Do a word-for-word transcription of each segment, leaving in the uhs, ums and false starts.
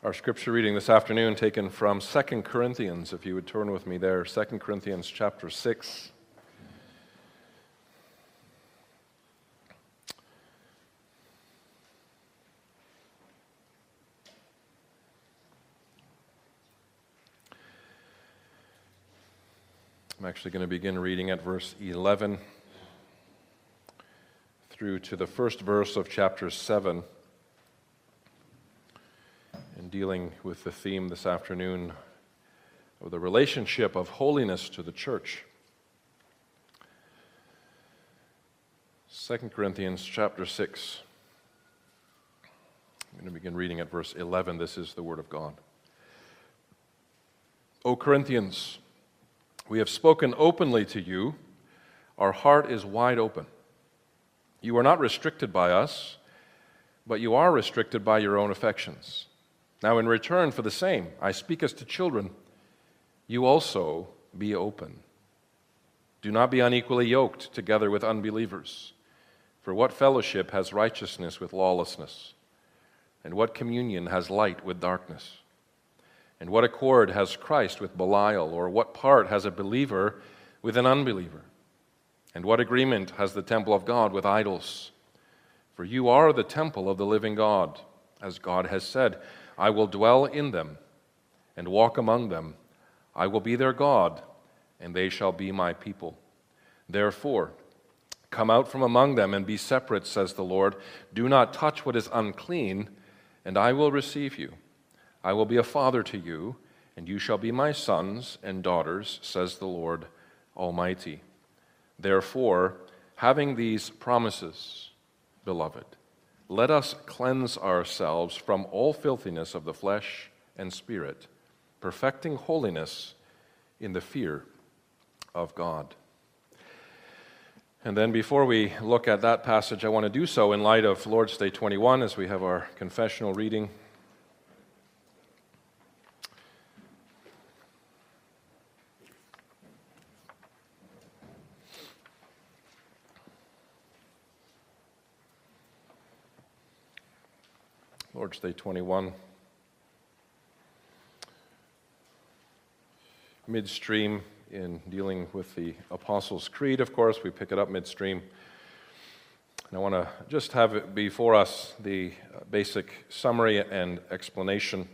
Our scripture reading this afternoon taken from Second Corinthians, if you would turn with me there, Second Corinthians chapter six. I'm actually going to begin reading at verse eleven through to the first verse of chapter seven. And dealing with the theme this afternoon of the relationship of holiness to the church. Second Corinthians chapter six. I'm going to begin reading at verse eleven. This is the word of God. O Corinthians, we have spoken openly to you. Our heart is wide open. You are not restricted by us, but you are restricted by your own affections. Now, in return for the same, I speak as to children. You also be open. Do not be unequally yoked together with unbelievers. For what fellowship has righteousness with lawlessness? And what communion has light with darkness? And what accord has Christ with Belial? Or what part has a believer with an unbeliever? And what agreement has the temple of God with idols? For you are the temple of the living God, as God has said, I will dwell in them and walk among them. I will be their God, and they shall be my people. Therefore, come out from among them and be separate, says the Lord. Do not touch what is unclean, and I will receive you. I will be a father to you, and you shall be my sons and daughters, says the Lord Almighty. Therefore, having these promises, beloved, let us cleanse ourselves from all filthiness of the flesh and spirit, perfecting holiness in the fear of God. And then before we look at that passage, I want to do so in light of Lord's Day twenty-one, as we have our confessional reading. Lord's Day twenty-one. Midstream in dealing with the Apostles' Creed, of course, we pick it up midstream. And I want to just have before us the basic summary and explanation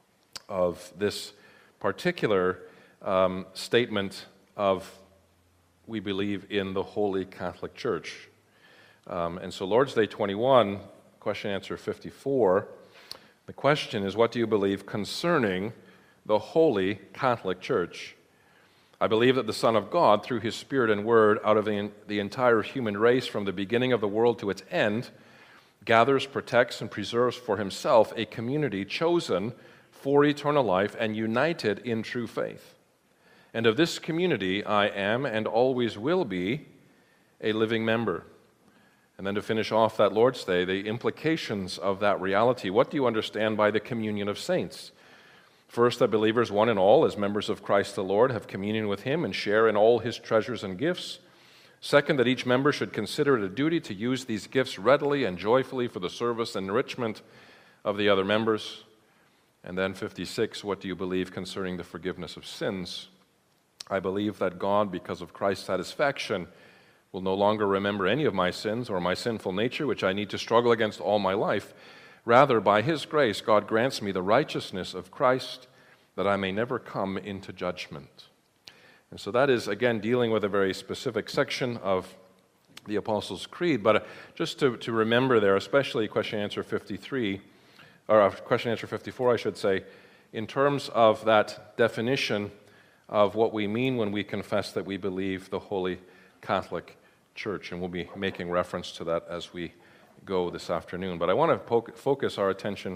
of this particular um, statement of we believe in the Holy Catholic Church. Um, and so Lord's Day twenty-one, question answer fifty-four, the question is, what do you believe concerning the Holy Catholic Church? I believe that the Son of God, through His Spirit and Word, out of the, the entire human race from the beginning of the world to its end, gathers, protects, and preserves for Himself a community chosen for eternal life and united in true faith. And of this community I am and always will be a living member. And then to finish off that Lord's Day, the implications of that reality. What do you understand by the communion of saints? First, that believers, one and all, as members of Christ the Lord, have communion with Him and share in all His treasures and gifts. Second, that each member should consider it a duty to use these gifts readily and joyfully for the service and enrichment of the other members. And then fifty-six, what do you believe concerning the forgiveness of sins? I believe that God, because of Christ's satisfaction, will no longer remember any of my sins or my sinful nature, which I need to struggle against all my life. Rather, by His grace, God grants me the righteousness of Christ, that I may never come into judgment. And so that is, again, dealing with a very specific section of the Apostles' Creed. But just to, to remember there, especially question answer fifty-three, or question answer fifty-four, I should say, in terms of that definition of what we mean when we confess that we believe the Holy Catholic Church, and we'll be making reference to that as we go this afternoon. But I want to po- focus our attention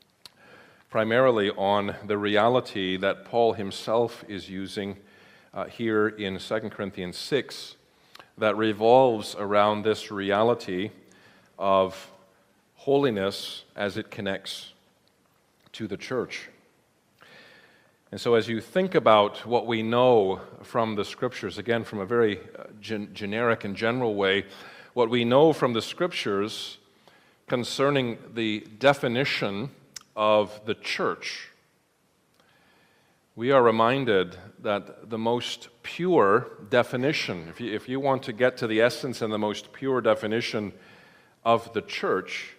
primarily on the reality that Paul himself is using uh, here in Second Corinthians six that revolves around this reality of holiness as it connects to the church. And so as you think about what we know from the Scriptures, again, from a very gen- generic and general way, what we know from the Scriptures concerning the definition of the church, we are reminded that the most pure definition, if you, if you want to get to the essence and the most pure definition of the church,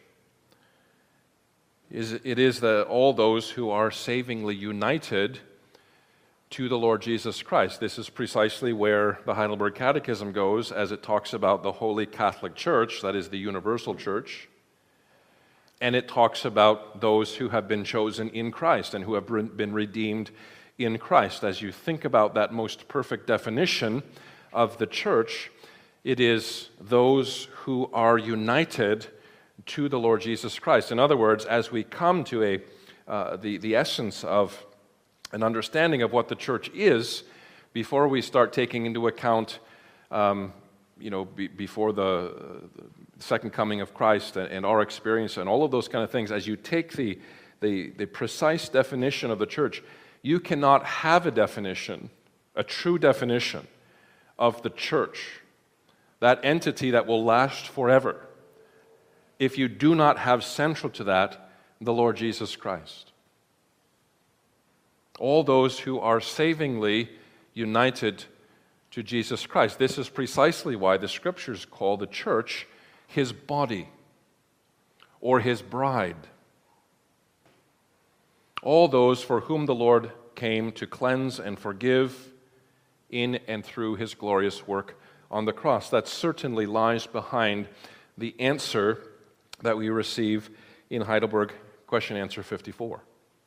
is it is that all those who are savingly united to the Lord Jesus Christ. This is precisely where the Heidelberg Catechism goes as it talks about the Holy Catholic Church, that is the universal church, and it talks about those who have been chosen in Christ and who have been redeemed in Christ. As you think about that most perfect definition of the church, it is those who are united to the Lord Jesus Christ. In other words, as we come to a uh, the, the essence of an understanding of what the church is, before we start taking into account, um, you know, be, before the, the second coming of Christ and, and our experience and all of those kind of things, as you take the, the, the precise definition of the church, you cannot have a definition, a true definition of the church, that entity that will last forever, if you do not have central to that the Lord Jesus Christ. All those who are savingly united to Jesus Christ. This is precisely why the Scriptures call the church His body or His bride. All those for whom the Lord came to cleanse and forgive in and through His glorious work on the cross. That certainly lies behind the answer that we receive in Heidelberg Question Answer fifty-four.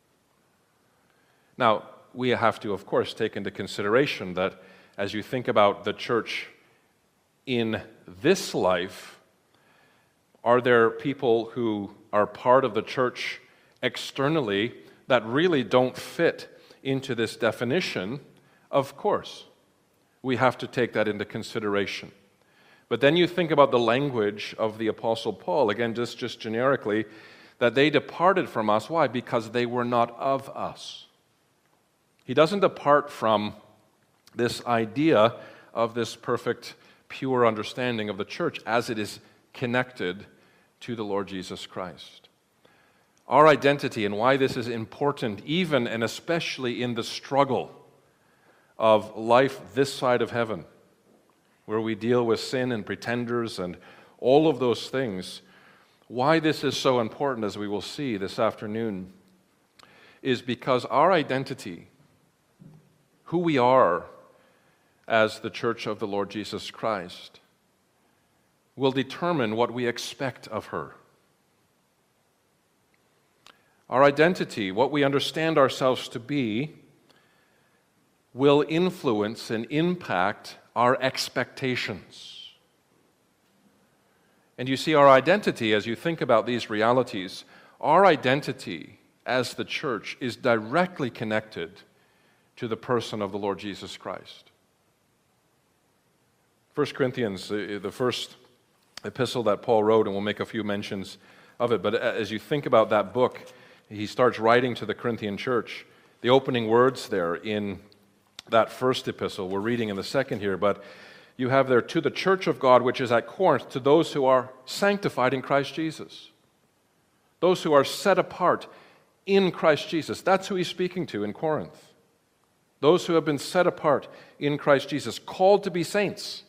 Now, we have to, of course, take into consideration that as you think about the church in this life, are there people who are part of the church externally that really don't fit into this definition? Of course, we have to take that into consideration. But then you think about the language of the Apostle Paul, again, just, just generically, that they departed from us. Why? Because they were not of us. He doesn't depart from this idea of this perfect, pure understanding of the church as it is connected to the Lord Jesus Christ. Our identity and why this is important, even and especially in the struggle of life this side of heaven, where we deal with sin and pretenders and all of those things, why this is so important, as we will see this afternoon, is because our identity, who we are as the church of the Lord Jesus Christ, will determine what we expect of her. Our identity, what we understand ourselves to be, will influence and impact our expectations. And you see, our identity, as you think about these realities, our identity as the church is directly connected to the person of the Lord Jesus Christ. First Corinthians, the first epistle that Paul wrote, and we'll make a few mentions of it, but as you think about that book, he starts writing to the Corinthian church. The opening words there in that first epistle, we're reading in the second here, but you have there, to the church of God which is at Corinth, to those who are sanctified in Christ Jesus. Those who are set apart in Christ Jesus. That's who he's speaking to in Corinth. Those who have been set apart in Christ Jesus, called to be saints,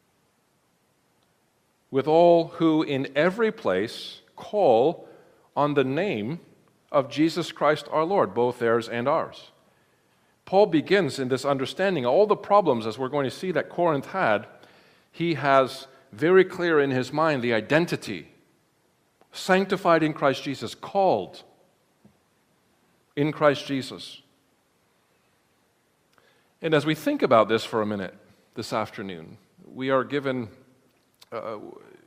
with all who in every place call on the name of Jesus Christ our Lord, both theirs and ours. Paul begins in this understanding all the problems, as we're going to see, that Corinth had. He has very clear in his mind the identity, sanctified in Christ Jesus, called in Christ Jesus. And as we think about this for a minute this afternoon, we are given uh,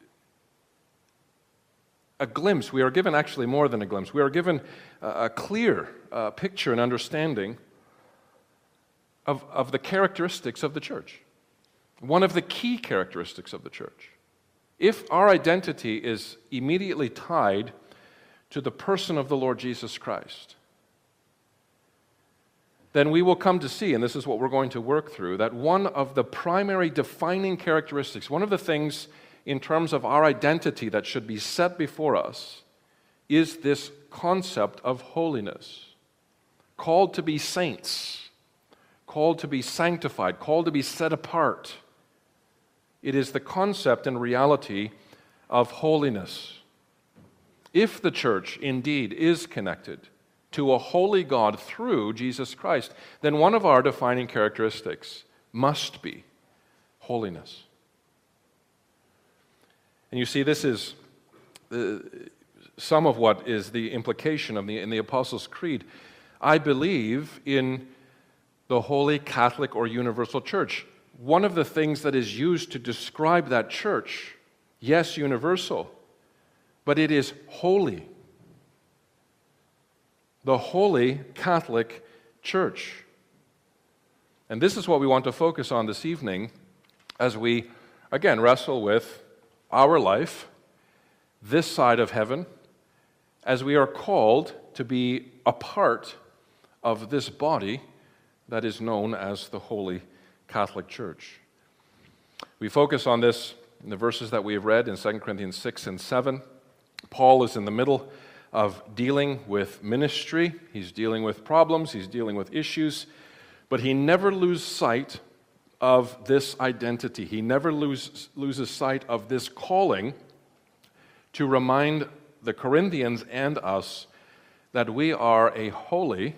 a glimpse. We are given actually more than a glimpse. We are given a clear uh, picture and understanding of, of the characteristics of the church. One of the key characteristics of the church. If our identity is immediately tied to the person of the Lord Jesus Christ, then we will come to see, and this is what we're going to work through, that one of the primary defining characteristics, one of the things in terms of our identity that should be set before us, is this concept of holiness. Called to be saints, called to be sanctified, called to be set apart. It is the concept and reality of holiness. If the church indeed is connected to a holy God through Jesus Christ, then one of our defining characteristics must be holiness. And you see, this is uh, some of what is the implication of the, in the Apostles' Creed. I believe in the Holy Catholic or Universal Church. One of the things that is used to describe that church, yes, universal, but it is holy. The Holy Catholic Church. And this is what we want to focus on this evening as we, again, wrestle with our life, this side of heaven, as we are called to be a part of this body that is known as the Holy Catholic Church. We focus on this in the verses that we have read in Second Corinthians six and seven. Paul is in the middle of dealing with ministry. He's dealing with problems. He's dealing with issues. But he never loses sight of this identity. He never lose, loses sight of this calling to remind the Corinthians and us that we are a holy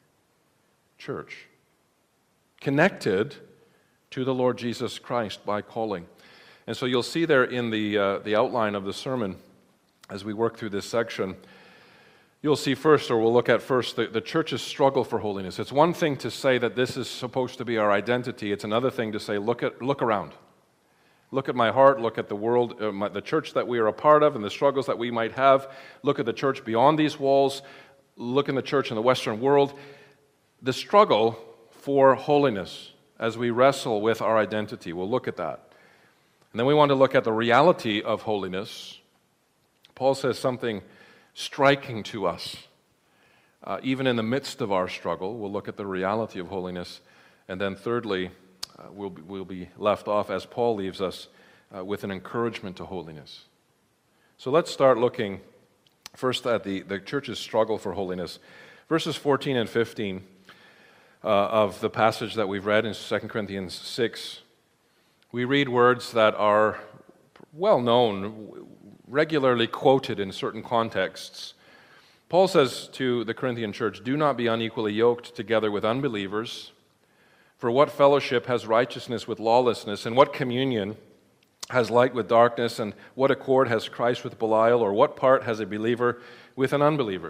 church, connected to the Lord Jesus Christ by calling. And so you'll see there in the, uh, the outline of the sermon, as we work through this section, you'll see first, or we'll look at first, the, the church's struggle for holiness. It's one thing to say that this is supposed to be our identity. It's another thing to say, look at look around. Look at my heart, look at the world, uh, my, the church that we are a part of and the struggles that we might have. Look at the church beyond these walls. Look in the church in the Western world. The struggle for holiness as we wrestle with our identity. We'll look at that. And then we want to look at the reality of holiness. Paul says something striking to us. Uh, even in the midst of our struggle, we'll look at the reality of holiness. And then thirdly, uh, we'll, be, we'll be left off, as Paul leaves us, uh, with an encouragement to holiness. So let's start looking first at the, the church's struggle for holiness. Verses fourteen and fifteen uh, of the passage that we've read in Second Corinthians six, we read words that are well known, regularly quoted in certain contexts. Paul says to the Corinthian church, "Do not be unequally yoked together with unbelievers. For what fellowship has righteousness with lawlessness, and what communion has light with darkness, and what accord has Christ with Belial, or what part has a believer with an unbeliever?"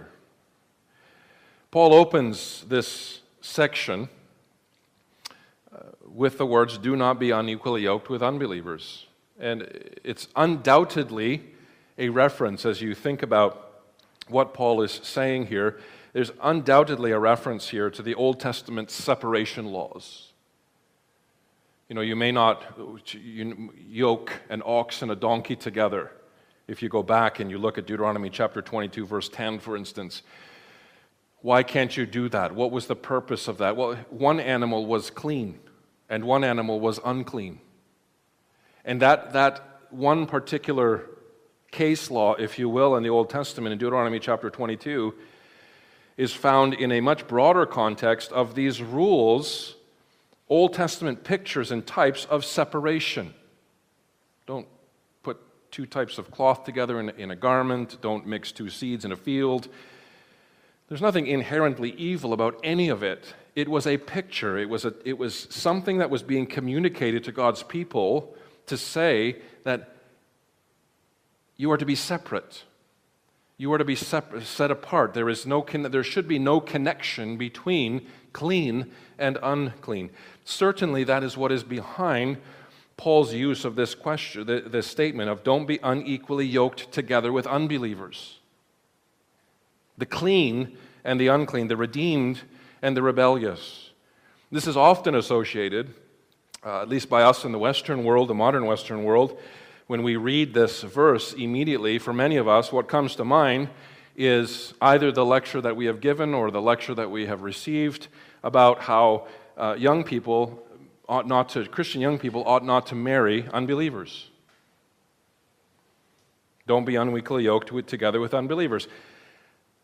Paul opens this section uh, with the words, "Do not be unequally yoked with unbelievers." And it's undoubtedly a reference, as you think about what Paul is saying here, there's undoubtedly a reference here to the Old Testament separation laws. You know, you may not yoke an ox and a donkey together. If you go back and you look at Deuteronomy chapter twenty-two, verse ten, for instance, why can't you do that? What was the purpose of that? Well, one animal was clean and one animal was unclean. And that, that one particular case law, if you will, in the Old Testament, in Deuteronomy chapter twenty-two, is found in a much broader context of these rules, Old Testament pictures and types of separation. Don't put two types of cloth together in, in a garment. Don't mix two seeds in a field. There's nothing inherently evil about any of it. It was a picture. It was, a, it was something that was being communicated to God's people to say that you are to be separate. You are to be separ- set apart. There is no con- there should be no connection between clean and unclean. Certainly that is what is behind Paul's use of this question, the, the statement of don't be unequally yoked together with unbelievers. The clean and the unclean, the redeemed and the rebellious. This is often associated, uh, at least by us in the Western world, the modern Western world. When we read this verse immediately, for many of us, what comes to mind is either the lecture that we have given or the lecture that we have received about how uh, young people ought not to, Christian young people ought not to marry unbelievers. Don't be unequally yoked with, together with unbelievers.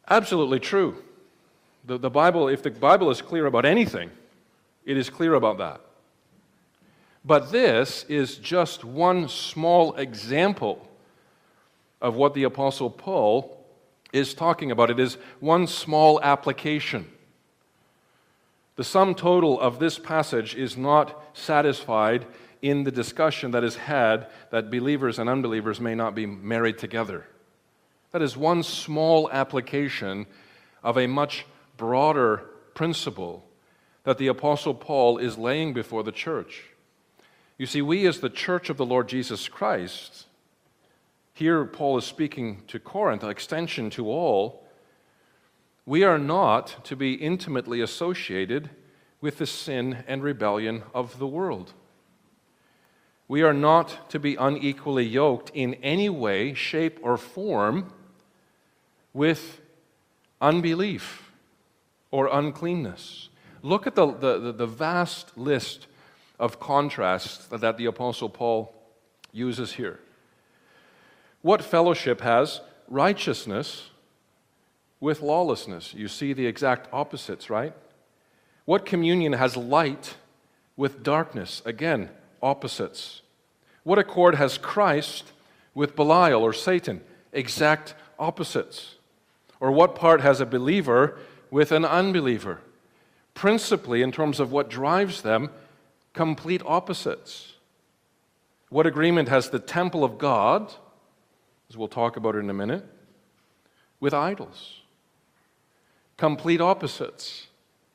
Absolutely true. The, the Bible, if the Bible is clear about anything, it is clear about that. But this is just one small example of what the Apostle Paul is talking about. It is one small application. The sum total of this passage is not satisfied in the discussion that is had that believers and unbelievers may not be married together. That is one small application of a much broader principle that the Apostle Paul is laying before the church. You see, we as the church of the Lord Jesus Christ, here Paul is speaking to Corinth, an extension to all, we are not to be intimately associated with the sin and rebellion of the world. We are not to be unequally yoked in any way, shape, or form with unbelief or uncleanness. Look at the, the, the vast list of contrasts that the Apostle Paul uses here. What fellowship has righteousness with lawlessness? You see the exact opposites, right? What communion has light with darkness? Again, opposites. What accord has Christ with Belial or Satan? Exact opposites. Or what part has a believer with an unbeliever? Principally, in terms of what drives them, complete opposites. What agreement has the temple of God, as we'll talk about it in a minute, with idols? Complete opposites.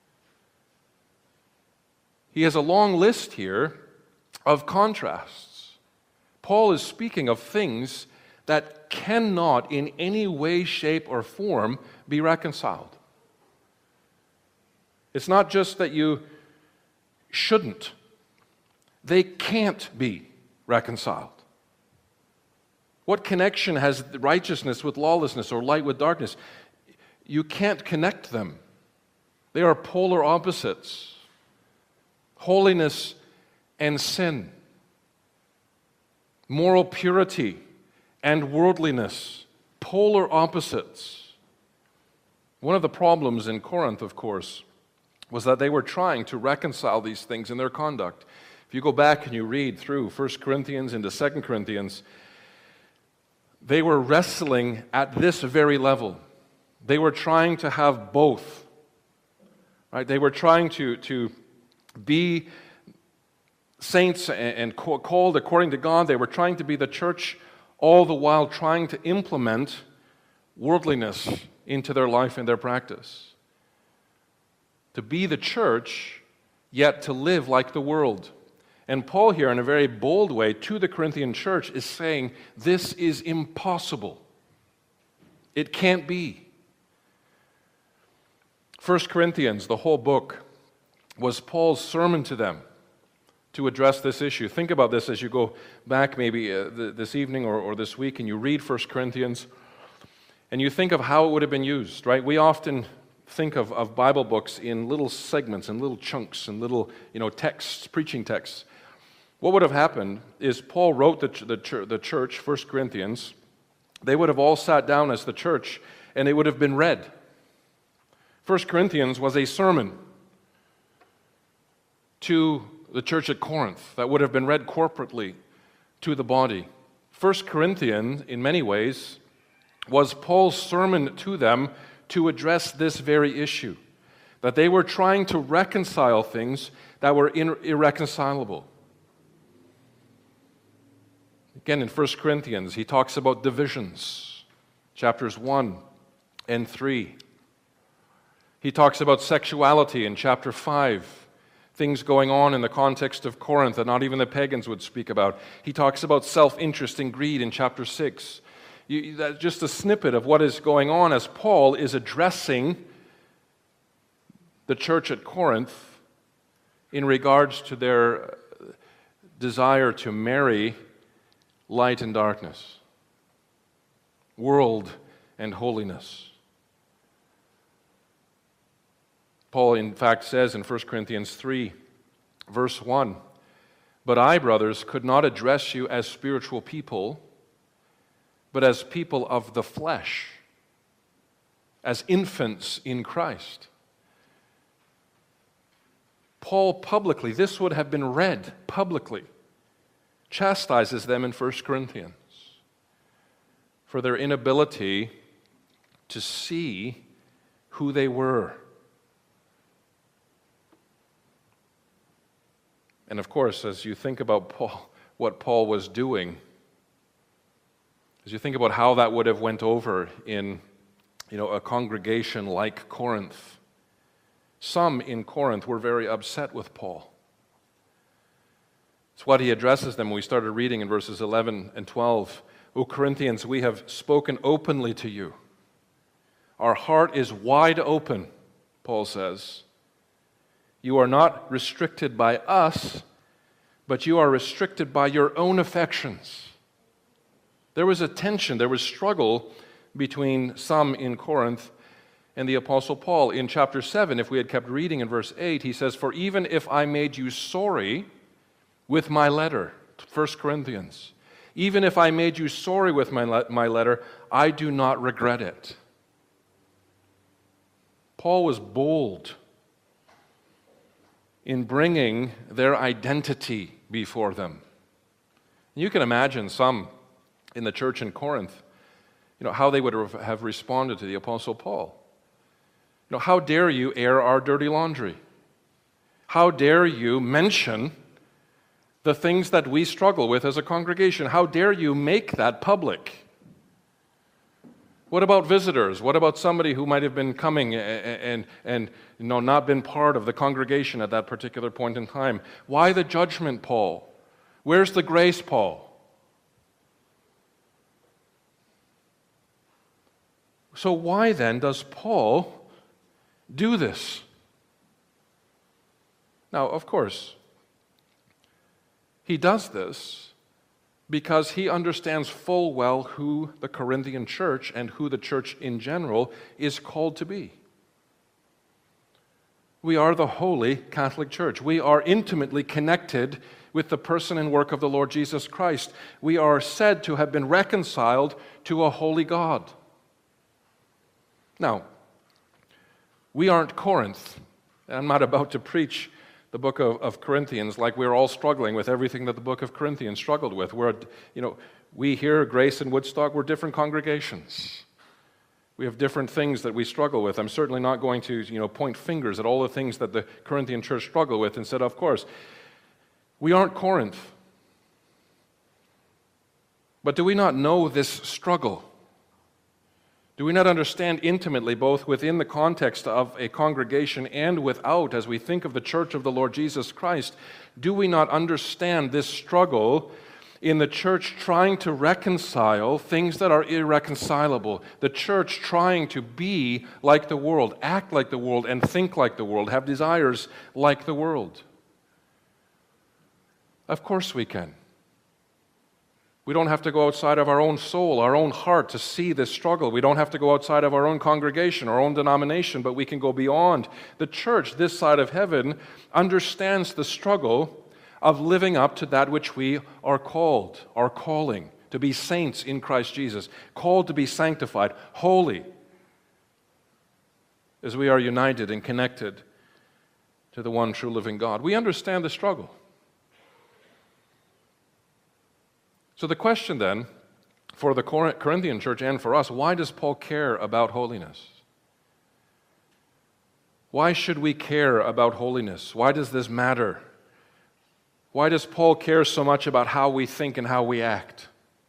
He has a long list here of contrasts. Paul is speaking of things that cannot in any way, shape, or form be reconciled. It's not just that you shouldn't. They can't be reconciled. What connection has righteousness with lawlessness or light with darkness? You can't connect them. They are polar opposites. Holiness and sin. Moral purity and worldliness. Polar opposites. One of the problems in Corinth, of course, was that they were trying to reconcile these things in their conduct. If you go back and you read through First Corinthians into Second Corinthians, they were wrestling at this very level. They were trying to have both. Right? They were trying to, to be saints and, and called according to God. They were trying to be the church, all the while trying to implement worldliness into their life and their practice. To be the church, yet to live like the world. And Paul here, in a very bold way, to the Corinthian church, is saying, this is impossible. It can't be. First Corinthians, the whole book, was Paul's sermon to them to address this issue. Think about this as you go back maybe uh, th- this evening or, or this week and you read First Corinthians and you think of how it would have been used, right? We often think of, of Bible books in little segments and little chunks and little, you know, texts, preaching texts. What would have happened is Paul wrote the, the, the church, First Corinthians. They would have all sat down as the church, and it would have been read. First Corinthians was a sermon to the church at Corinth that would have been read corporately to the body. First Corinthians, in many ways, was Paul's sermon to them to address this very issue, that they were trying to reconcile things that were irreconcilable. Again, in First Corinthians, he talks about divisions, chapters one and three. He talks about sexuality in chapter five, things going on in the context of Corinth that not even the pagans would speak about. He talks about self-interest and greed in chapter six. You, that's just a snippet of what is going on as Paul is addressing the church at Corinth in regards to their desire to marry light and darkness, world and holiness. Paul, in fact, says in First Corinthians three, verse one, "But I, brothers, could not address you as spiritual people, but as people of the flesh, as infants in Christ. Paul publicly, this would have been read publicly, chastises them in First Corinthians for their inability to see who they were. And of course, as you think about Paul, what Paul was doing, as you think about how that would have went over in, you know, a congregation like Corinth, some in Corinth were very upset with Paul. It's what he addresses them when we started reading in verses eleven and twelve. O Corinthians, we have spoken openly to you. Our heart is wide open, Paul says. You are not restricted by us, but you are restricted by your own affections. There was a tension, there was struggle between some in Corinth and the Apostle Paul. In chapter seven, if we had kept reading in verse eight, he says, for even if I made you sorry with my letter, First Corinthians, even if I made you sorry with my, le- my letter, I do not regret it. Paul was bold in bringing their identity before them. You can imagine some in the church in Corinth, you know, how they would have responded to the Apostle Paul. You know, how dare you air our dirty laundry? How dare you mention the things that we struggle with as a congregation? How dare you make that public? What about visitors? What about somebody who might have been coming and, and, and you know, not been part of the congregation at that particular point in time? Why the judgment, Paul? Where's the grace, Paul? So why then does Paul do this? Now, of course, he does this because he understands full well who the Corinthian church and who the church in general is called to be. We are the holy Catholic Church. We are intimately connected with the person and work of the Lord Jesus Christ. We are said to have been reconciled to a holy God. Now, we aren't Corinth. I'm not about to preach the book of, of Corinthians like we're all struggling with everything that the book of Corinthians struggled with. We're, you know, we here, Grace and Woodstock, we're different congregations. We have different things that we struggle with. I'm certainly not going to, you know, point fingers at all the things that the Corinthian church struggled with and said, of course, we aren't Corinth. But do we not know this struggle? Do we not understand intimately, both within the context of a congregation and without, as we think of the church of the Lord Jesus Christ, do we not understand this struggle in the church trying to reconcile things that are irreconcilable? The church trying to be like the world, act like the world, and think like the world, have desires like the world. Of course we can. We don't have to go outside of our own soul, our own heart to see this struggle. We don't have to go outside of our own congregation, our own denomination, but we can go beyond. The church, this side of heaven, understands the struggle of living up to that which we are called, our calling, to be saints in Christ Jesus, called to be sanctified, holy, as we are united and connected to the one true living God. We understand the struggle. So the question then, for the Corinthian church and for us, why does Paul care about holiness? Why should we care about holiness? Why does this matter? Why does Paul care so much about how we think and how we act?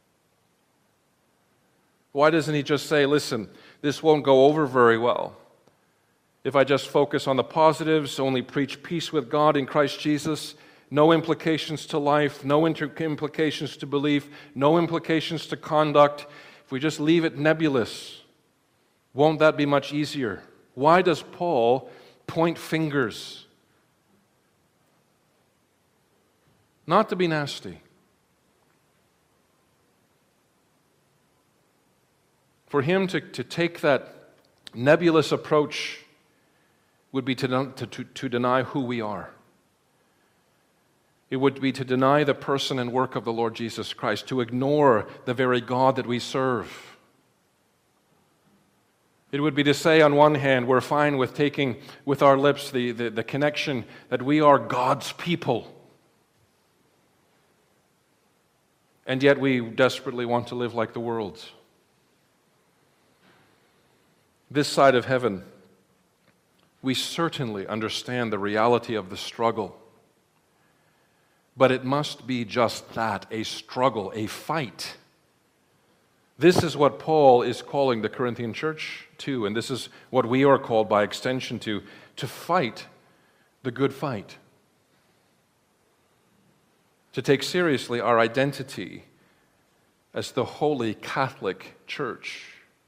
Why doesn't he just say, listen, this won't go over very well if I just focus on the positives, only preach peace with God in Christ Jesus, no implications to life, no inter- implications to belief, no implications to conduct. If we just leave it nebulous, won't that be much easier? Why does Paul point fingers? Not to be nasty. For him to, to take that nebulous approach would be to, to, to, to deny who we are. It would be to deny the person and work of the Lord Jesus Christ, to ignore the very God that we serve. It would be to say, on one hand, we're fine with taking with our lips the, the, the connection that we are God's people. And yet we desperately want to live like the world. This side of heaven, we certainly understand the reality of the struggle. But it must be just that, a struggle, a fight. This is what Paul is calling the Corinthian church to, and this is what we are called by extension to, to fight the good fight. To take seriously our identity as the Holy Catholic Church.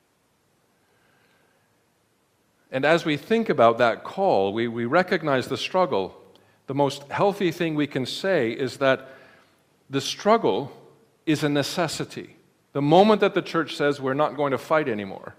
And as we think about that call, we, we recognize the struggle. The most healthy thing we can say is that the struggle is a necessity. The moment that the church says we're not going to fight anymore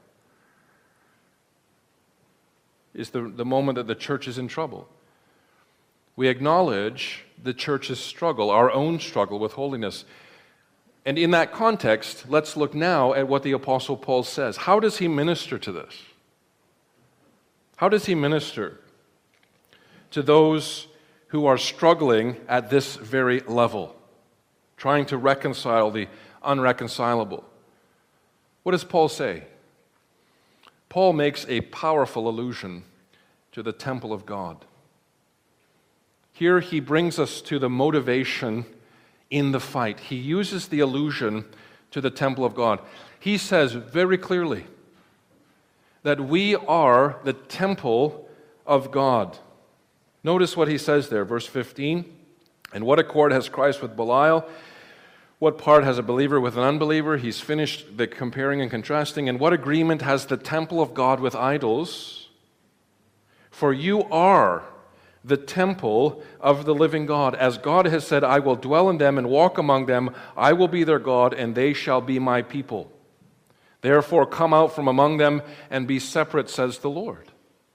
is the, the moment that the church is in trouble. We acknowledge the church's struggle, our own struggle with holiness. And in that context, let's look now at what the Apostle Paul says. How does he minister to this? How does he minister to those who are struggling at this very level, trying to reconcile the unreconcilable? What does Paul say? Paul makes a powerful allusion to the temple of God. Here he brings us to the motivation in the fight. He uses the allusion to the temple of God. He says very clearly that we are the temple of God. Notice what he says there, verse fifteen. And what accord has Christ with Belial? What part has a believer with an unbeliever? He's finished the comparing and contrasting. And what agreement has the temple of God with idols? For you are the temple of the living God. As God has said, I will dwell in them and walk among them. I will be their God, and they shall be my people. Therefore, come out from among them and be separate, says the Lord.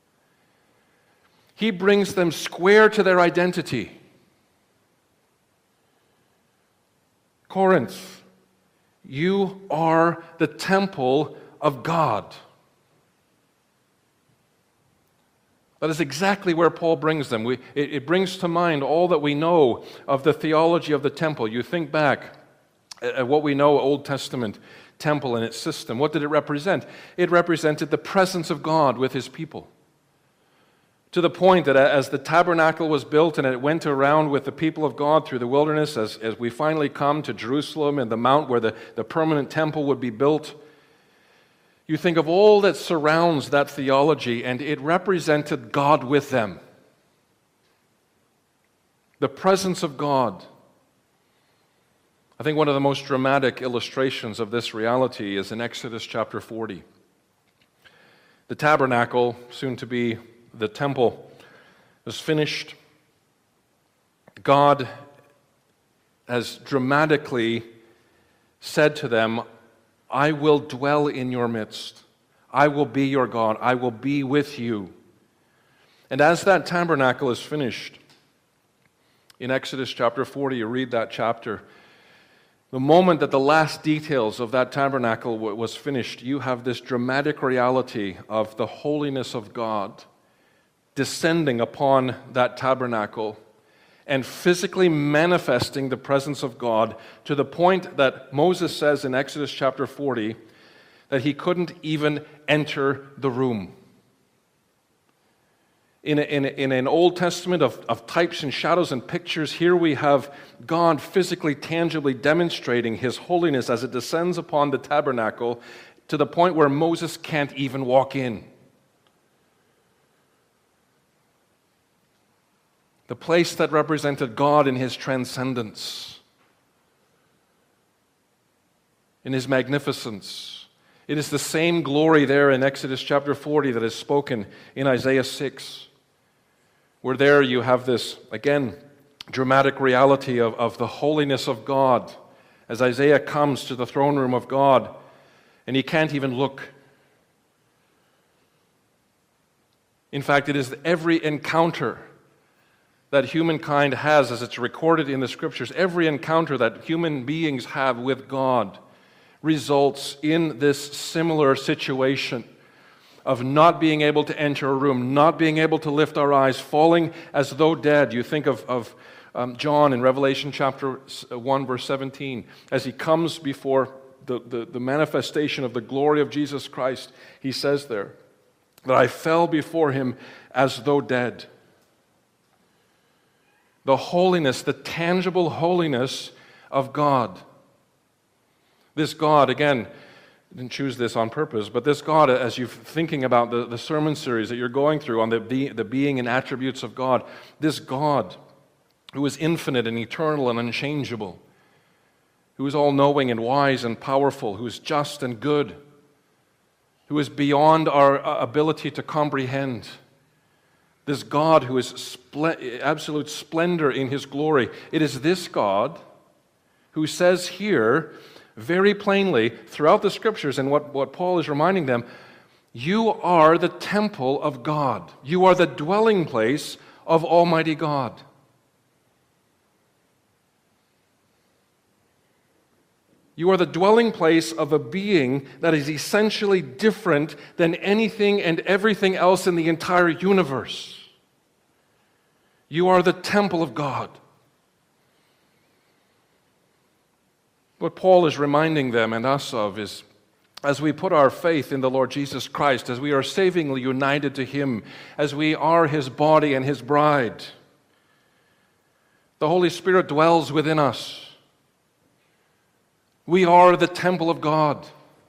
He brings them square to their identity. Corinth, you are the temple of God. That is exactly where Paul brings them. We, it, it brings to mind all that we know of the theology of the temple. You think back at what we know, Old Testament temple and its system. What did it represent? It represented the presence of God with his people. To the point that as the tabernacle was built and it went around with the people of God through the wilderness, as, as we finally come to Jerusalem and the mount where the, the permanent temple would be built, you think of all that surrounds that theology, and it represented God with them. The presence of God. I think one of the most dramatic illustrations of this reality is in Exodus chapter forty. The tabernacle, soon to be the temple, was finished. God has dramatically said to them, I will dwell in your midst. I will be your God. I will be with you. And as that tabernacle is finished, in Exodus chapter forty, you read that chapter, the moment that the last details of that tabernacle was finished, you have this dramatic reality of the holiness of God descending upon that tabernacle and physically manifesting the presence of God to the point that Moses says in Exodus chapter forty that he couldn't even enter the room. In, a, in, a, in an Old Testament of, of types and shadows and pictures, here we have God physically, tangibly demonstrating his holiness as it descends upon the tabernacle to the point where Moses can't even walk in. The place that represented God in his transcendence, in his magnificence. It is the same glory there in Exodus chapter forty that is spoken in Isaiah six. Where there you have this, again, dramatic reality of, of the holiness of God as Isaiah comes to the throne room of God and he can't even look. In fact, it is every encounter that humankind has, as it's recorded in the Scriptures, every encounter that human beings have with God results in this similar situation of not being able to enter a room, not being able to lift our eyes, falling as though dead. You think of, of um, John in Revelation chapter one, verse seventeen, as he comes before the, the, the manifestation of the glory of Jesus Christ. He says there that I fell before him as though dead. The holiness, the tangible holiness of God. This God, again, I didn't choose this on purpose, but this God, as you're thinking about the, the sermon series that you're going through on the, be, the being and attributes of God, this God who is infinite and eternal and unchangeable, who is all-knowing and wise and powerful, who is just and good, who is beyond our ability to comprehend, this God who is spl- absolute splendor in his glory. It is this God who says here, very plainly throughout the Scriptures, and what, what Paul is reminding them, you are the temple of God. You are the dwelling place of Almighty God. You are the dwelling place of a being that is essentially different than anything and everything else in the entire universe. You are the temple of God. What Paul is reminding them and us of is, as we put our faith in the Lord Jesus Christ, as we are savingly united to him, as we are his body and his bride, the Holy Spirit dwells within us. We are the temple of God.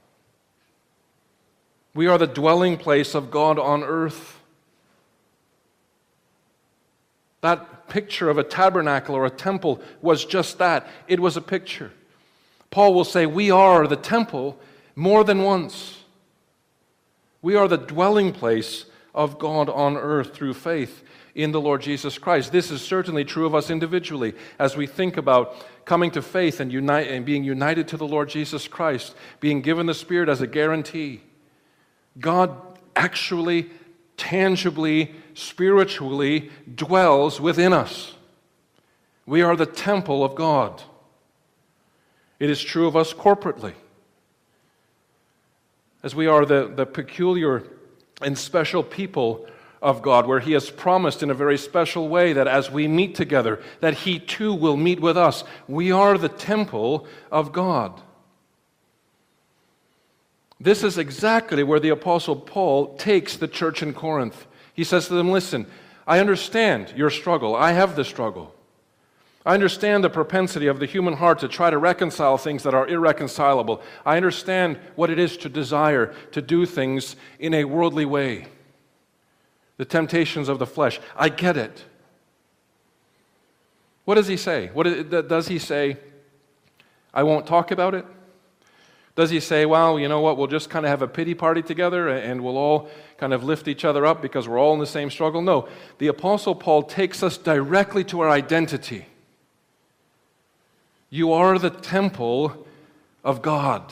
We are the dwelling place of God on earth. That picture of a tabernacle or a temple was just that. It was a picture. Paul will say, we are the temple more than once. We are the dwelling place of God on earth through faith in the Lord Jesus Christ. This is certainly true of us individually as we think about coming to faith and, unite, and being united to the Lord Jesus Christ, being given the Spirit as a guarantee. God actually, tangibly, spiritually dwells within us. We are the temple of God. It is true of us corporately, as we are the, the peculiar and special people of God, where he has promised in a very special way that as we meet together, that he too will meet with us. We are the temple of God. This is exactly where the Apostle Paul takes the church in Corinth. He says to them, listen, I understand your struggle. I have the struggle. I understand the propensity of the human heart to try to reconcile things that are irreconcilable. I understand what it is to desire to do things in a worldly way. The temptations of the flesh. I get it. What does he say? What is, does he say, I won't talk about it? Does he say, well, you know what, we'll just kind of have a pity party together and we'll all kind of lift each other up because we're all in the same struggle? No. The Apostle Paul takes us directly to our identity. You are the temple of God.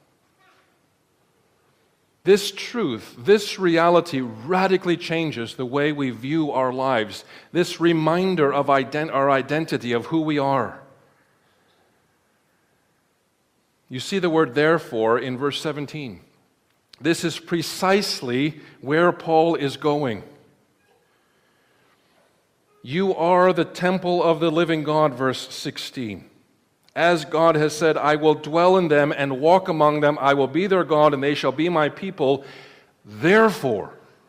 This truth, this reality radically changes the way we view our lives. This reminder of ident- our identity, of who we are. You see the word therefore in verse seventeen. This is precisely where Paul is going. You are the temple of the living God, verse sixteen. As God has said, I will dwell in them and walk among them. I will be their God, and they shall be my people. Therefore,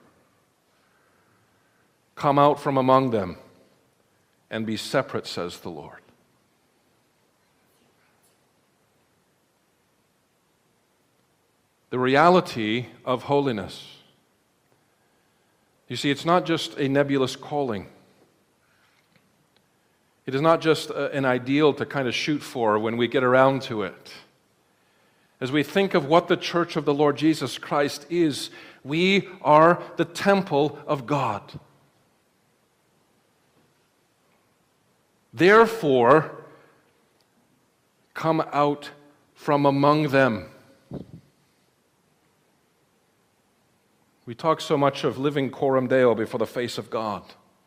come out from among them and be separate, says the Lord. The reality of holiness. You see, it's not just a nebulous calling. It is not just an ideal to kind of shoot for when we get around to it. As we think of what the church of the Lord Jesus Christ is, we are the temple of God. Therefore, come out from among them. We talk so much of living coram Deo before the face of God.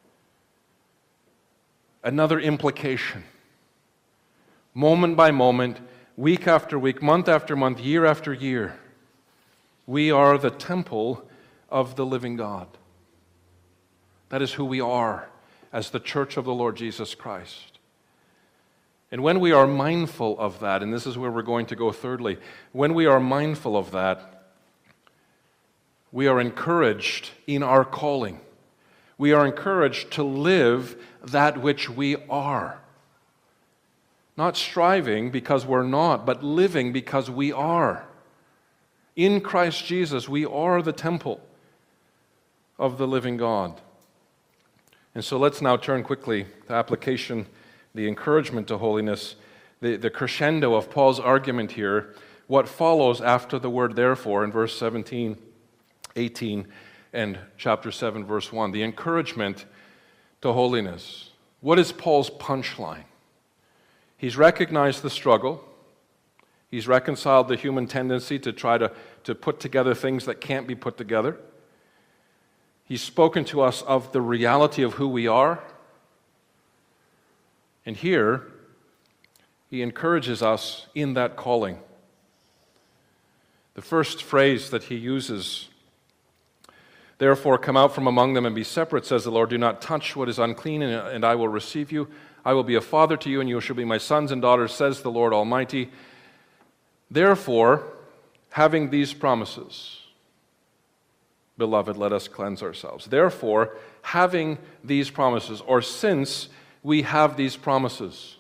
Another implication. Moment by moment, week after week, month after month, year after year, we are the temple of the living God. That is who we are as the church of the Lord Jesus Christ. And when we are mindful of that, and this is where we're going to go thirdly, when we are mindful of that, we are encouraged in our calling. We are encouraged to live that which we are. Not striving because we're not, but living because we are. In Christ Jesus, we are the temple of the living God. And so let's now turn quickly to application, the encouragement to holiness, the, the crescendo of Paul's argument here, what follows after the word therefore in verse seventeen, eighteen, and chapter seven, verse one, the encouragement to holiness. What is Paul's punchline? He's recognized the struggle. He's reconciled the human tendency to try to, to put together things that can't be put together. He's spoken to us of the reality of who we are. And here, he encourages us in that calling. The first phrase that he uses, therefore come out from among them and be separate, says the Lord. Do not touch what is unclean, and I will receive you. I will be a father to you, and you shall be my sons and daughters, says the Lord Almighty. Therefore, having these promises, beloved, let us cleanse ourselves. Therefore, having these promises, or since we have these promises.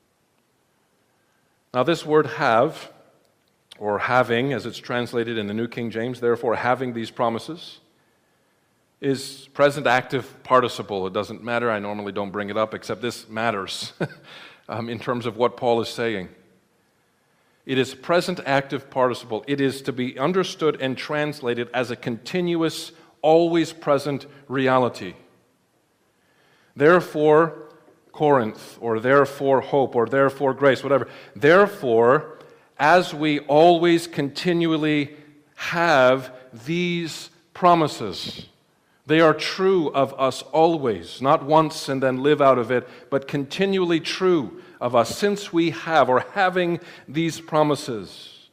Now, this word have, or having, as it's translated in the New King James, therefore, having these promises, is present active participle. It doesn't matter. I normally don't bring it up, except this matters um, in terms of what Paul is saying. It is present active participle. It is to be understood and translated as a continuous, always present reality. Therefore, Corinth, or therefore hope, or therefore grace, whatever. Therefore, as we always continually have these promises, they are true of us always, not once and then live out of it, but continually true of us, since we have, or having these promises.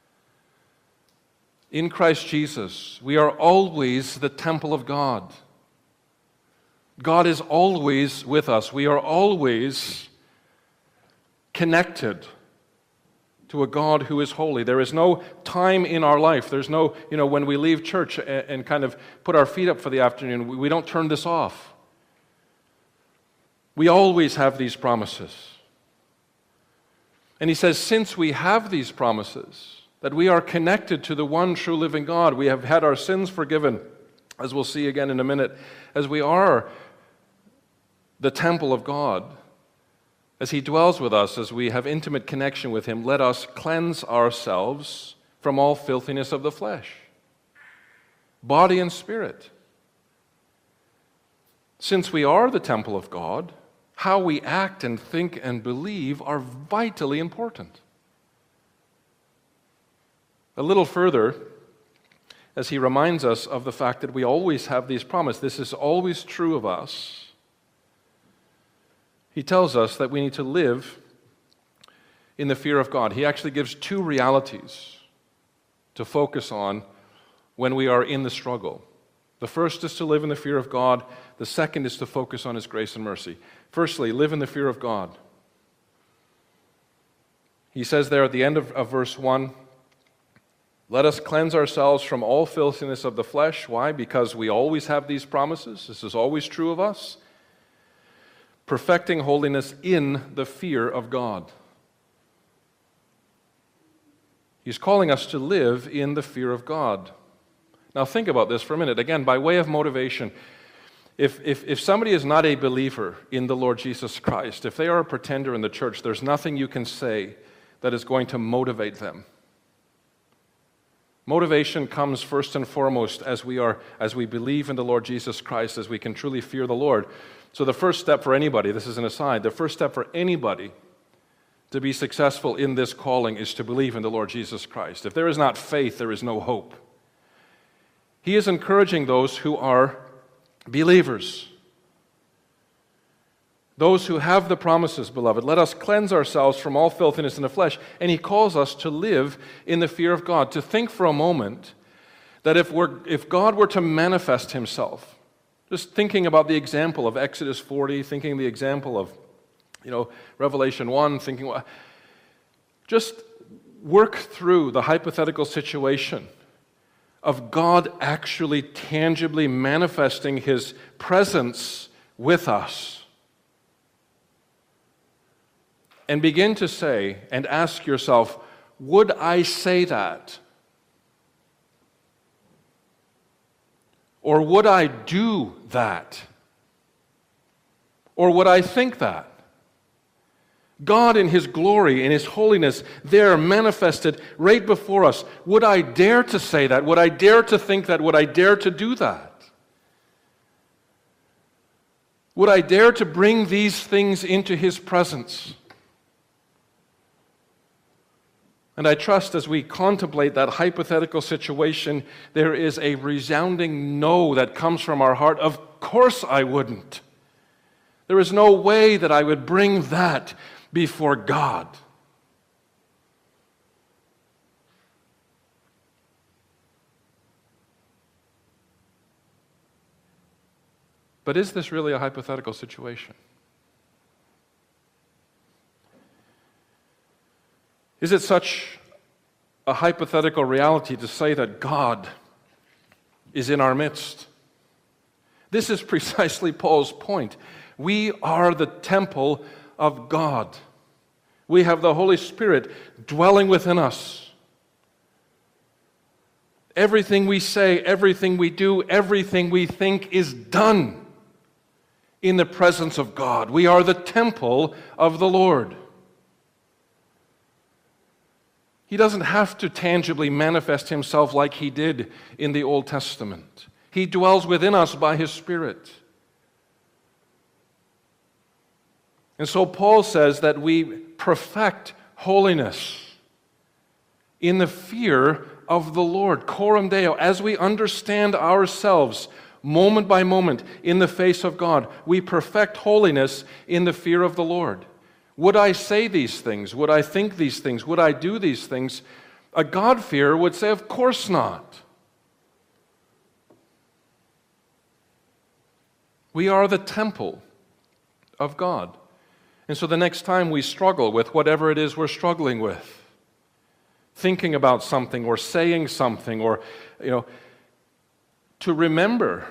In Christ Jesus, we are always the temple of God. God is always with us. We are always connected to a God who is holy. There is no time in our life. There's no, you know, when we leave church and, and kind of put our feet up for the afternoon, we, we don't turn this off. We always have these promises. And he says, since we have these promises, that we are connected to the one true living God, we have had our sins forgiven, as we'll see again in a minute, as we are the temple of God, as he dwells with us, as we have intimate connection with him, let us cleanse ourselves from all filthiness of the flesh, body and spirit. Since we are the temple of God, how we act and think and believe are vitally important. A little further, as he reminds us of the fact that we always have these promises, this is always true of us. He tells us that we need to live in the fear of God. He actually gives two realities to focus on when we are in the struggle. The first is to live in the fear of God. The second is to focus on his grace and mercy. Firstly, live in the fear of God. He says there at the end of, of verse one, let us cleanse ourselves from all filthiness of the flesh. Why? Because we always have these promises. This is always true of us. Perfecting holiness in the fear of God. He's calling us to live in the fear of God. Now think about this for a minute. Again, by way of motivation, if, if, if somebody is not a believer in the Lord Jesus Christ, if they are a pretender in the church, there's nothing you can say that is going to motivate them. Motivation comes first and foremost as we are, as we believe in the Lord Jesus Christ, as we can truly fear the Lord. So the first step for anybody, this is an aside, the first step for anybody to be successful in this calling is to believe in the Lord Jesus Christ. If there is not faith, there is no hope. He is encouraging those who are believers, those who have the promises, beloved. Let us cleanse ourselves from all filthiness in the flesh. And he calls us to live in the fear of God, to think for a moment That if, we're, if God were to manifest himself, just thinking about the example of Exodus forty, thinking the example of, you know, Revelation one, thinking, just work through the hypothetical situation of God actually tangibly manifesting his presence with us. And begin to say and ask yourself, would I say that? Or would I do that? Or would I think that? God in his glory, in his holiness, there manifested right before us. Would I dare to say that? Would I dare to think that? Would I dare to do that? Would I dare to bring these things into his presence? And I trust as we contemplate that hypothetical situation, there is a resounding no that comes from our heart. Of course I wouldn't. There is no way that I would bring that before God. But is this really a hypothetical situation? Is it such a hypothetical reality to say that God is in our midst? This is precisely Paul's point. We are the temple of God. We have the Holy Spirit dwelling within us. Everything we say, everything we do, everything we think is done in the presence of God. We are the temple of the Lord. He doesn't have to tangibly manifest himself like he did in the Old Testament. He dwells within us by his Spirit. And so Paul says that we perfect holiness in the fear of the Lord, coram Deo, as we understand ourselves moment by moment in the face of God. We perfect holiness in the fear of the Lord. Would I say these things? Would I think these things? Would I do these things? A God-fearer would say, of course not. We are the temple of God. And so the next time we struggle with whatever it is we're struggling with, thinking about something or saying something, or, you know, to remember,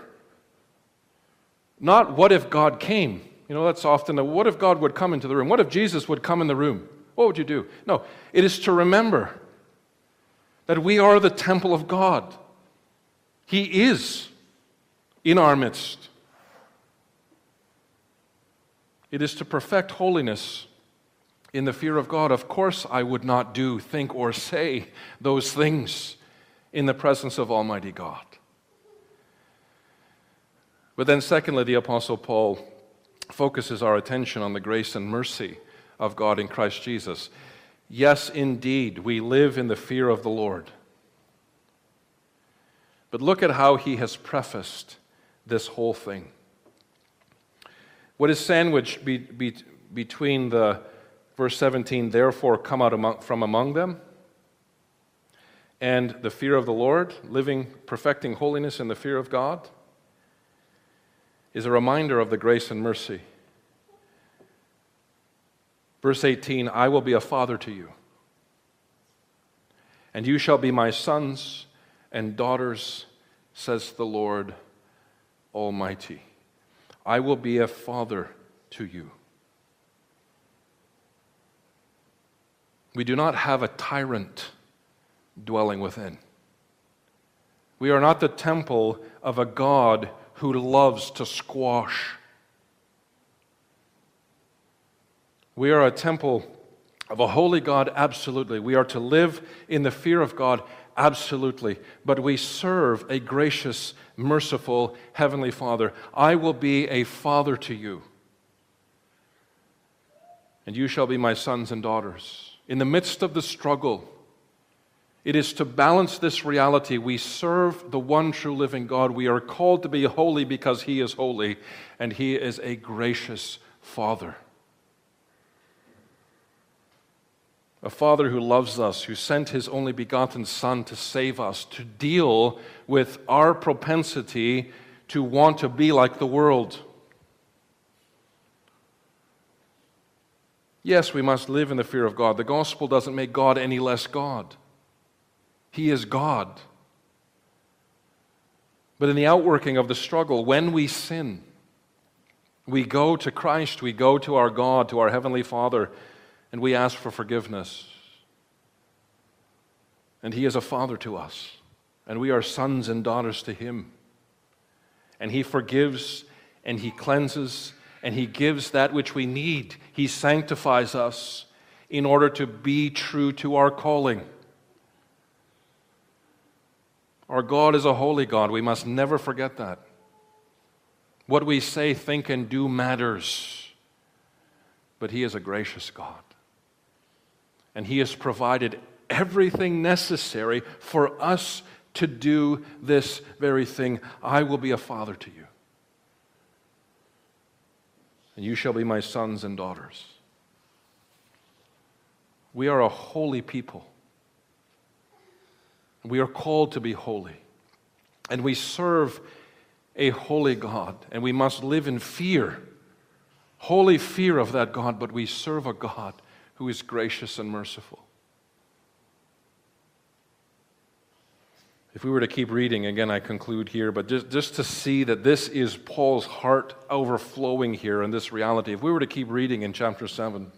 not what if God came. You know, that's often the, what if God would come into the room? What if Jesus would come in the room? What would you do? No, it is to remember that we are the temple of God. He is in our midst. It is to perfect holiness in the fear of God. Of course, I would not do, think, or say those things in the presence of Almighty God. But then secondly, the Apostle Paul focuses our attention on the grace and mercy of God in Christ Jesus. Yes, indeed, we live in the fear of the Lord. But look at how he has prefaced this whole thing. What is sandwiched be, be, between the verse seventeen, therefore come out among, from among them, and the fear of the Lord, living, perfecting holiness in the fear of God, is a reminder of the grace and mercy. Verse eighteen, I will be a father to you, and you shall be my sons and daughters, says the Lord Almighty. I will be a father to you. We do not have a tyrant dwelling within. We are not the temple of a God who loves to squash. We are a temple of a holy God, absolutely. We are to live in the fear of God, absolutely. But we serve a gracious, merciful Heavenly Father. I will be a father to you, and you shall be my sons and daughters. In the midst of the struggle, it is to balance this reality. We serve the one true living God. We are called to be holy because He is holy, and He is a gracious Father. A Father who loves us, who sent His only begotten Son to save us, to deal with our propensity to want to be like the world. Yes, we must live in the fear of God. The gospel doesn't make God any less God. He is God. But in the outworking of the struggle, when we sin, we go to Christ, we go to our God, to our Heavenly Father, and we ask for forgiveness. And He is a Father to us, and we are sons and daughters to Him. And He forgives, and He cleanses, and He gives that which we need. He sanctifies us in order to be true to our calling. Our God is a holy God. We must never forget that. What we say, think, and do matters. But He is a gracious God. And He has provided everything necessary for us to do this very thing. I will be a father to you, and you shall be my sons and daughters. We are a holy people. We are called to be holy. And we serve a holy God, and we must live in fear, holy fear of that God, but we serve a God who is gracious and merciful. If we were to keep reading, again I conclude here, but just, just to see that this is Paul's heart overflowing here in this reality. If we were to keep reading in chapter seven,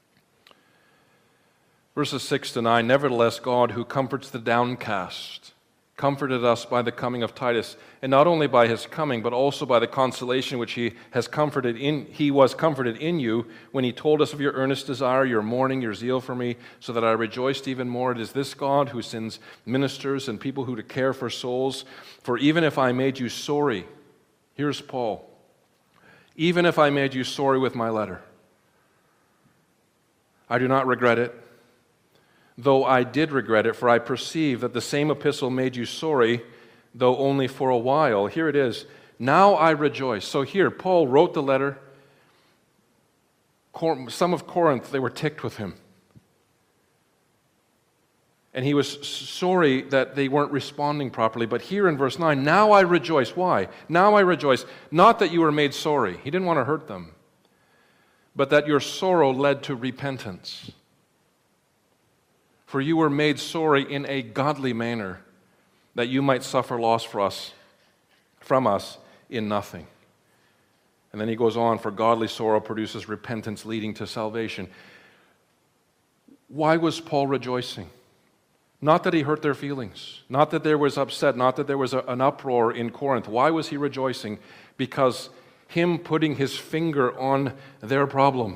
verses six to nine, nevertheless God, who comforts the downcast, comforted us by the coming of Titus, and not only by his coming, but also by the consolation which he has comforted in he was comforted in you when he told us of your earnest desire, your mourning, your zeal for me, so that I rejoiced even more. It is this God who sends ministers and people who to care for souls. For even if I made you sorry, here's Paul, even if I made you sorry with my letter, I do not regret it. Though I did regret it, for I perceive that the same epistle made you sorry, though only for a while. Here it is. Now I rejoice. So here, Paul wrote the letter. Some of Corinth, they were ticked with him. And he was sorry that they weren't responding properly. But here in verse nine, now I rejoice. Why? Now I rejoice. Not that you were made sorry. He didn't want to hurt them. But that your sorrow led to repentance. For you were made sorry in a godly manner, that you might suffer loss for us, from us in nothing. And then he goes on, for godly sorrow produces repentance leading to salvation. Why was Paul rejoicing? Not that he hurt their feelings, not that there was upset, not that there was a, an uproar in Corinth. Why was he rejoicing? Because him putting his finger on their problem,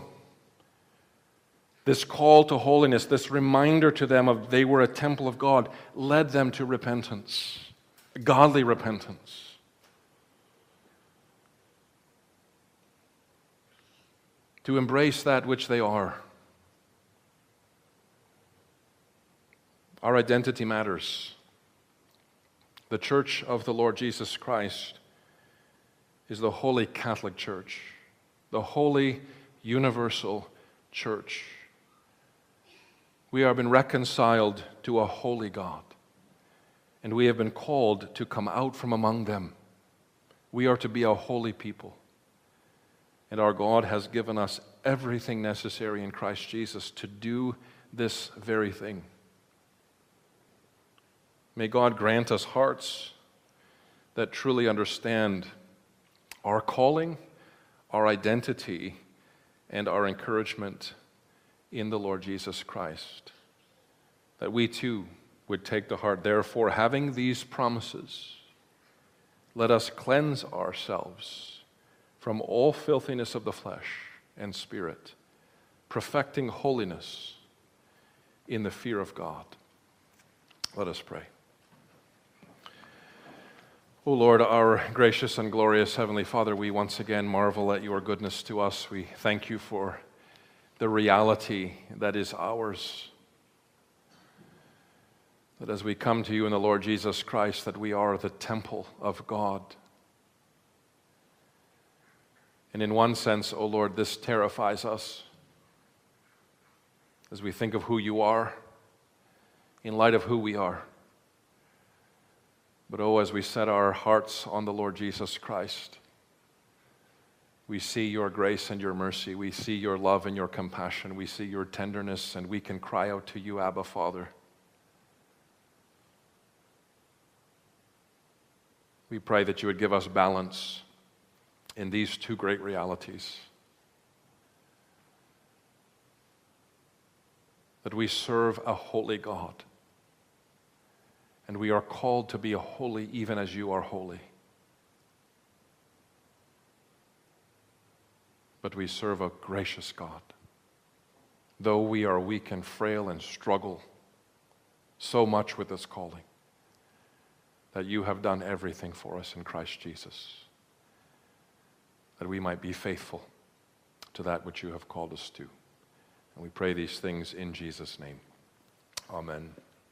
this call to holiness, this reminder to them of they were a temple of God, led them to repentance, godly repentance. To embrace that which they are. Our identity matters. The Church of the Lord Jesus Christ is the Holy Catholic Church, the Holy Universal Church. We have been reconciled to a holy God, and we have been called to come out from among them. We are to be a holy people, and our God has given us everything necessary in Christ Jesus to do this very thing. May God grant us hearts that truly understand our calling, our identity, and our encouragement in the Lord Jesus Christ, that we too would take to heart. Therefore, having these promises, let us cleanse ourselves from all filthiness of the flesh and spirit, perfecting holiness in the fear of God. Let us pray. O Lord, our gracious and glorious Heavenly Father, we once again marvel at your goodness to us. We thank you for the reality that is ours. That as we come to you in the Lord Jesus Christ, that we are the temple of God. And in one sense, O Lord, this terrifies us. as we think of who you are, in light of who we are. But oh, as we set our hearts on the Lord Jesus Christ, we see your grace and your mercy. We see your love and your compassion. We see your tenderness, and we can cry out to you, Abba, Father. We pray that you would give us balance in these two great realities. That we serve a holy God, and we are called to be holy even as you are holy. But we serve a gracious God. Though we are weak and frail and struggle so much with this calling, that you have done everything for us in Christ Jesus, that we might be faithful to that which you have called us to. And we pray these things in Jesus' name. Amen.